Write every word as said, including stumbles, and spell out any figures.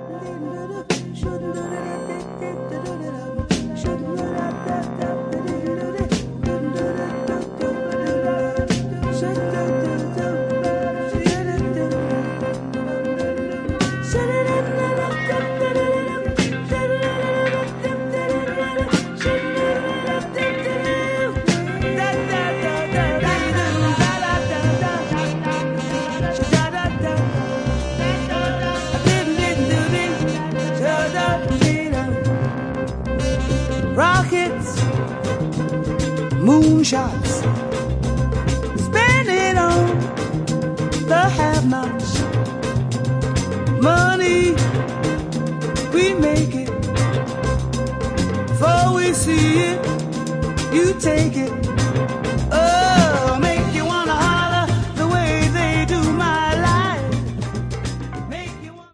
Rockets, moonshots, spend it on the have-nots. Money, we make it. Before we see it, you take it.